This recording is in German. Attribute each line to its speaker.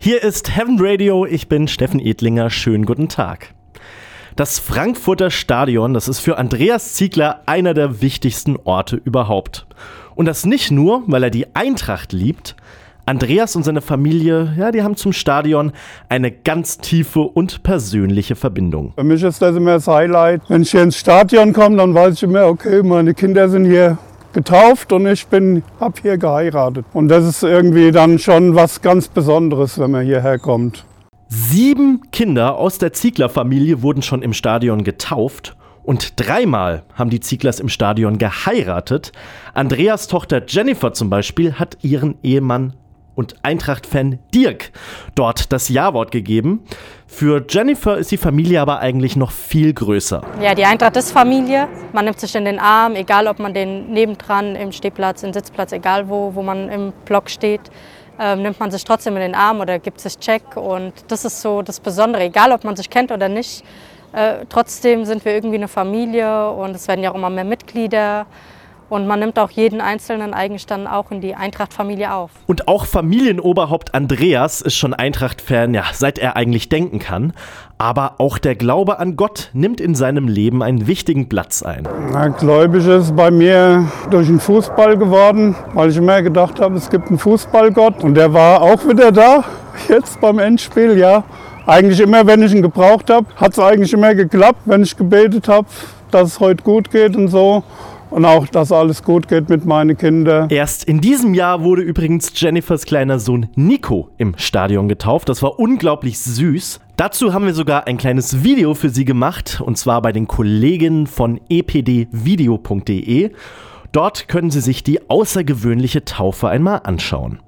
Speaker 1: Hier ist Heaven Radio, ich bin Steffen Edlinger, schönen guten Tag. Das Frankfurter Stadion, das ist für Andreas Ziegler einer der wichtigsten Orte überhaupt. Und das nicht nur, weil er die Eintracht liebt. Andreas und seine Familie, ja, die haben zum Stadion eine ganz tiefe und persönliche Verbindung.
Speaker 2: Für mich ist das immer das Highlight. Wenn ich hier ins Stadion komme, dann weiß ich immer, okay, meine Kinder sind hier getauft und ich habe hier geheiratet. Und das ist irgendwie dann schon was ganz Besonderes, wenn man hierher kommt.
Speaker 1: 7 Kinder aus der Ziegler-Familie wurden schon im Stadion getauft. Und 3-mal haben die Zieglers im Stadion geheiratet. Andreas Tochter Jennifer zum Beispiel hat ihren Ehemann und Eintracht-Fan Dirk dort das Ja-Wort gegeben. Für Jennifer ist die Familie aber eigentlich noch viel größer.
Speaker 3: Ja, die Eintracht ist Familie. Man nimmt sich in den Arm, egal ob man den nebendran im Stehplatz, im Sitzplatz, egal wo man im Block steht, nimmt man sich trotzdem in den Arm oder gibt sich Check. Und das ist so das Besondere, egal ob man sich kennt oder nicht. Trotzdem sind wir irgendwie eine Familie und es werden ja auch immer mehr Mitglieder. Und man nimmt auch jeden Einzelnen eigentlich dann auch in die Eintracht-Familie auf.
Speaker 1: Und auch Familienoberhaupt Andreas ist schon Eintracht-Fan, ja, seit er eigentlich denken kann. Aber auch der Glaube an Gott nimmt in seinem Leben einen wichtigen Platz ein.
Speaker 2: Gläubig ist bei mir durch den Fußball geworden, weil ich immer gedacht habe, es gibt einen Fußballgott. Und der war auch wieder da, jetzt beim Endspiel, ja. Eigentlich immer, wenn ich ihn gebraucht habe, hat es eigentlich immer geklappt, wenn ich gebetet habe, dass es heute gut geht und so. Und auch, dass alles gut geht mit meinen Kindern.
Speaker 1: Erst in diesem Jahr wurde übrigens Jennifers kleiner Sohn Nico im Stadion getauft. Das war unglaublich süß. Dazu haben wir sogar ein kleines Video für Sie gemacht. Und zwar bei den Kollegen von epdvideo.de. Dort können Sie sich die außergewöhnliche Taufe einmal anschauen.